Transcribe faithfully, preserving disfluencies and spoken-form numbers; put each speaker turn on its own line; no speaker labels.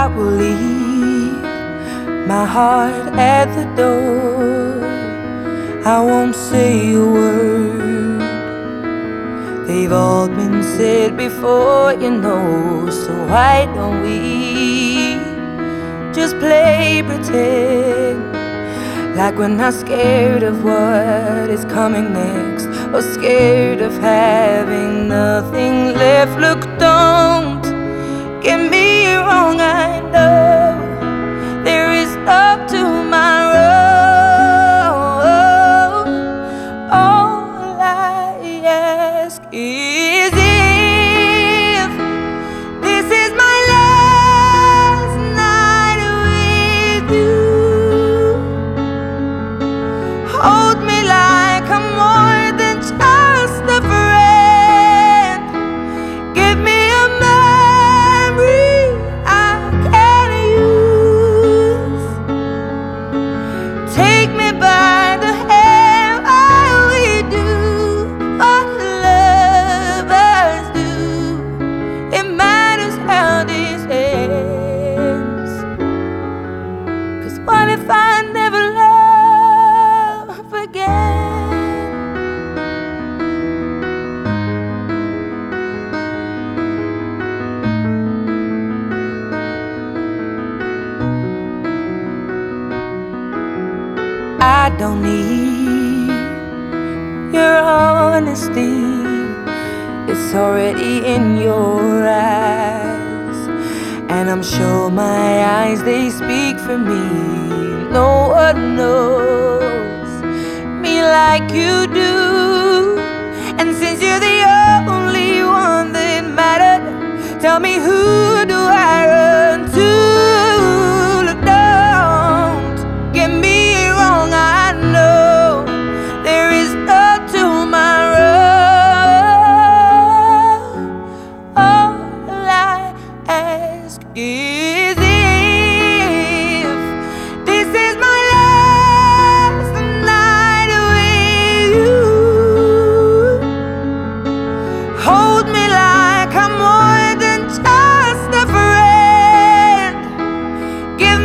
I will leave my heart at the door. I won't say a word. They've all been said before, you know. So why don't we just play pretend, like we're not scared of what is coming next, or scared of having nothing left. Look, don't get me wrong, I know there is up tomorrow. All I ask is if this is my last night with you, hold me like I'm more than just a friend. Give me a memory I can use. Take me by the hand while we do what lovers do. It matters how this ends, 'cause what if I never love again? I don't need your honesty, it's already in your eyes, and I'm sure my eyes, they speak for me. No one knows me like you do, and since you're the only one that mattered, tell me, who do I run to? Look, don't get me wrong, I know there is no tomorrow. All I ask is if this is my last night with you, hold me like I'm more than just a friend. Give